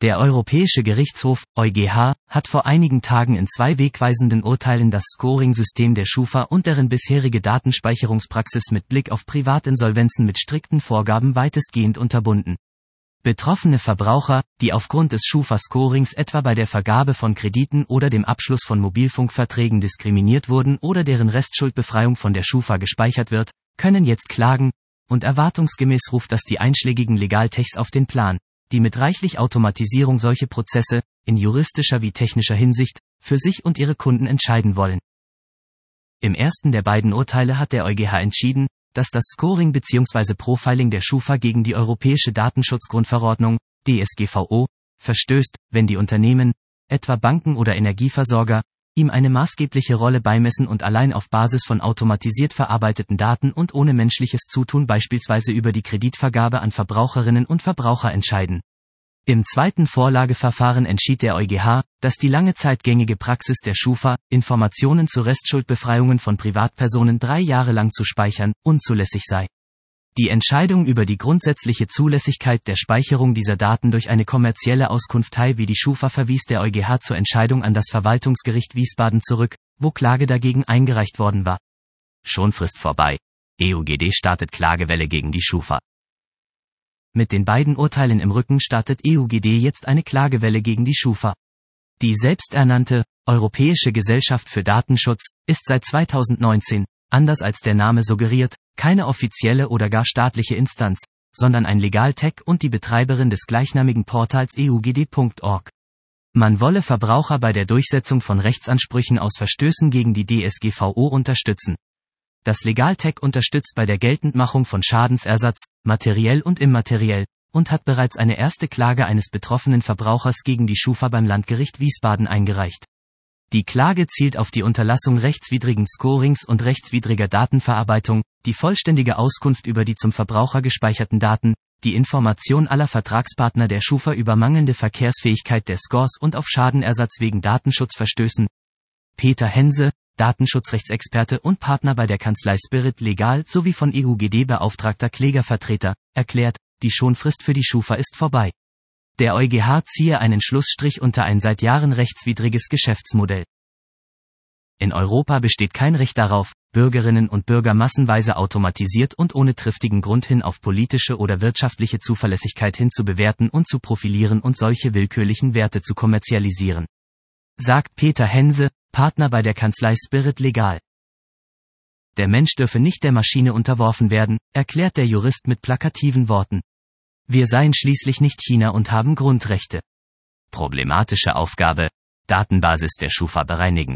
Der Europäische Gerichtshof, EuGH, hat vor einigen Tagen in 2 wegweisenden Urteilen das Scoring-System der Schufa und deren bisherige Datenspeicherungspraxis mit Blick auf Privatinsolvenzen mit strikten Vorgaben weitestgehend unterbunden. Betroffene Verbraucher, die aufgrund des Schufa-Scorings etwa bei der Vergabe von Krediten oder dem Abschluss von Mobilfunkverträgen diskriminiert wurden oder deren Restschuldbefreiung von der Schufa gespeichert wird, können jetzt klagen, und erwartungsgemäß ruft das die einschlägigen Legaltechs auf den Plan, die mit reichlich Automatisierung solche Prozesse, in juristischer wie technischer Hinsicht, für sich und ihre Kunden entscheiden wollen. Im ersten der beiden Urteile hat der EuGH entschieden, dass das Scoring bzw. Profiling der Schufa gegen die Europäische Datenschutzgrundverordnung, DSGVO, verstößt, wenn die Unternehmen, etwa Banken oder Energieversorger, ihm eine maßgebliche Rolle beimessen und allein auf Basis von automatisiert verarbeiteten Daten und ohne menschliches Zutun beispielsweise über die Kreditvergabe an Verbraucherinnen und Verbraucher entscheiden. Im zweiten Vorlageverfahren entschied der EuGH, dass die lange Zeit gängige Praxis der Schufa, Informationen zu Restschuldbefreiungen von Privatpersonen 3 Jahre lang zu speichern, unzulässig sei. Die Entscheidung über die grundsätzliche Zulässigkeit der Speicherung dieser Daten durch eine kommerzielle Auskunftei wie die Schufa verwies der EuGH zur Entscheidung an das Verwaltungsgericht Wiesbaden zurück, wo Klage dagegen eingereicht worden war. Schonfrist vorbei. EUGD startet Klagewelle gegen die Schufa. Mit den beiden Urteilen im Rücken startet EUGD jetzt eine Klagewelle gegen die Schufa. Die selbsternannte Europäische Gesellschaft für Datenschutz ist seit 2019, anders als der Name suggeriert, keine offizielle oder gar staatliche Instanz, sondern ein Legaltech und die Betreiberin des gleichnamigen Portals eugd.org. Man wolle Verbraucher bei der Durchsetzung von Rechtsansprüchen aus Verstößen gegen die DSGVO unterstützen. Das Legaltech unterstützt bei der Geltendmachung von Schadensersatz, materiell und immateriell, und hat bereits eine erste Klage eines betroffenen Verbrauchers gegen die Schufa beim Landgericht Wiesbaden eingereicht. Die Klage zielt auf die Unterlassung rechtswidrigen Scorings und rechtswidriger Datenverarbeitung, die vollständige Auskunft über die zum Verbraucher gespeicherten Daten, die Information aller Vertragspartner der Schufa über mangelnde Verkehrsfähigkeit der Scores und auf Schadenersatz wegen Datenschutzverstößen. Peter Hense, Datenschutzrechtsexperte und Partner bei der Kanzlei Spirit Legal sowie von EUGD beauftragter Klägervertreter, erklärt, die Schonfrist für die Schufa ist vorbei. Der EuGH ziehe einen Schlussstrich unter ein seit Jahren rechtswidriges Geschäftsmodell. In Europa besteht kein Recht darauf, Bürgerinnen und Bürger massenweise automatisiert und ohne triftigen Grund hin auf politische oder wirtschaftliche Zuverlässigkeit hin zu bewerten und zu profilieren und solche willkürlichen Werte zu kommerzialisieren. Sagt Peter Hense, Partner bei der Kanzlei Spirit Legal. Der Mensch dürfe nicht der Maschine unterworfen werden, erklärt der Jurist mit plakativen Worten. Wir seien schließlich nicht China und haben Grundrechte. Problematische Aufgabe, Datenbasis der Schufa bereinigen.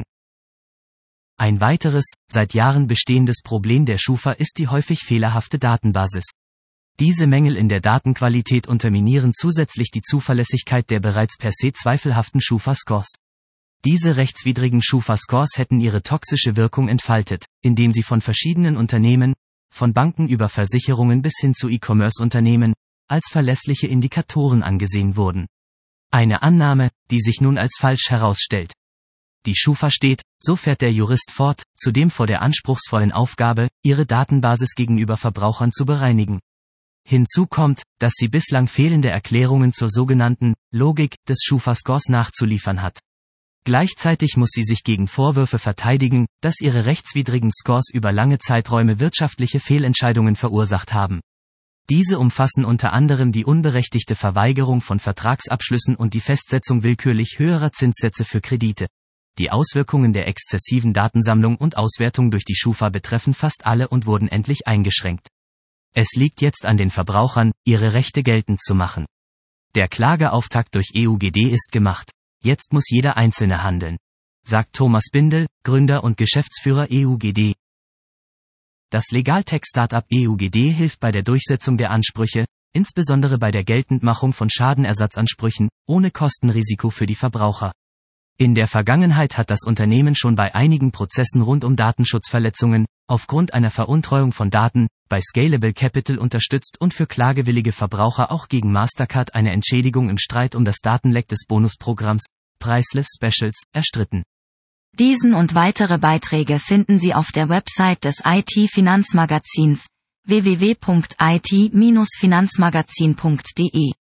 Ein weiteres, seit Jahren bestehendes Problem der Schufa ist die häufig fehlerhafte Datenbasis. Diese Mängel in der Datenqualität unterminieren zusätzlich die Zuverlässigkeit der bereits per se zweifelhaften Schufa-Scores. Diese rechtswidrigen Schufa-Scores hätten ihre toxische Wirkung entfaltet, indem sie von verschiedenen Unternehmen, von Banken über Versicherungen bis hin zu E-Commerce-Unternehmen, als verlässliche Indikatoren angesehen wurden. Eine Annahme, die sich nun als falsch herausstellt. Die Schufa steht, so fährt der Jurist fort, zudem vor der anspruchsvollen Aufgabe, ihre Datenbasis gegenüber Verbrauchern zu bereinigen. Hinzu kommt, dass sie bislang fehlende Erklärungen zur sogenannten Logik des Schufa-Scores nachzuliefern hat. Gleichzeitig muss sie sich gegen Vorwürfe verteidigen, dass ihre rechtswidrigen Scores über lange Zeiträume wirtschaftliche Fehlentscheidungen verursacht haben. Diese umfassen unter anderem die unberechtigte Verweigerung von Vertragsabschlüssen und die Festsetzung willkürlich höherer Zinssätze für Kredite. Die Auswirkungen der exzessiven Datensammlung und Auswertung durch die Schufa betreffen fast alle und wurden endlich eingeschränkt. Es liegt jetzt an den Verbrauchern, ihre Rechte geltend zu machen. Der Klageauftakt durch EUGD ist gemacht. Jetzt muss jeder Einzelne handeln, sagt Thomas Bindel, Gründer und Geschäftsführer EUGD. Das Legaltech-Startup EUGD hilft bei der Durchsetzung der Ansprüche, insbesondere bei der Geltendmachung von Schadenersatzansprüchen, ohne Kostenrisiko für die Verbraucher. In der Vergangenheit hat das Unternehmen schon bei einigen Prozessen rund um Datenschutzverletzungen, aufgrund einer Veruntreuung von Daten, bei Scalable Capital unterstützt und für klagewillige Verbraucher auch gegen Mastercard eine Entschädigung im Streit um das Datenleck des Bonusprogramms Priceless Specials erstritten. Diesen und weitere Beiträge finden Sie auf der Website des IT-Finanzmagazins www.it-finanzmagazin.de.